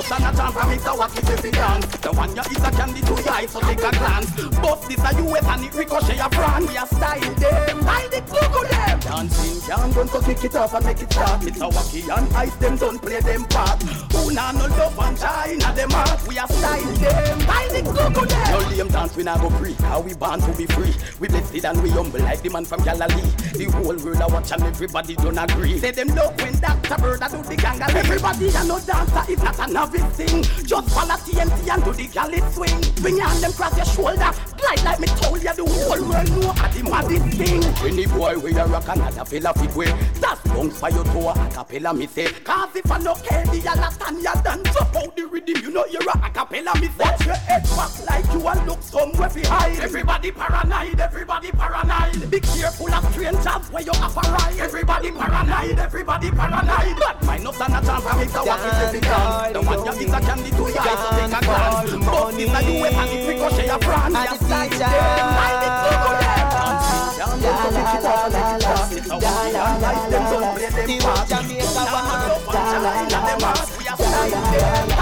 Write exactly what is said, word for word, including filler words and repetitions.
stand a chance and Mister Wacky to sit down. The one you eat a candy to your eyes, so take a glance. But this a U S and it ricochet a France. We are style them, style the Google them. Dancing can run so kick it off and make it start. Mister Wacky and Ice them don't play them part. Who now no love and China them heart. We are style them, style the Google them. No lame dance we now go free. How we born to be free. We blessed and we humble like the man from Galilee. The whole world a watch and everybody don't agree. Say them love when Doctor Bird a do the gangle. Everybody a no dancer is not a novice thing. Just follow T N T and do the galley swing. Bring your hand them cross your shoulder. Glide like me told you, the whole world know a the maddest thing. When the boy we a rock another fella fit way. That's long for your toe a cappella me say. Cause if I no care the Alatan ya dance up out the rhythm, you know you're a cappella me say. Watch your head back like you and look somewhere fi hide. Everybody paranoid, everybody paranoid. Be careful of strangers where you have a ride. Everybody paranoid, everybody paranoid. But mine no stand a chance and Mister Wacky to sit down. The one you eat a candy to your eyes, so take a glance. But this a U S and it ricochet a France. You style them, mind it to go there. Dancing, dancing, so kick it off and make it start. It's a Wacky and Ice them don't play them part. Now no love and China them heart. We are style them.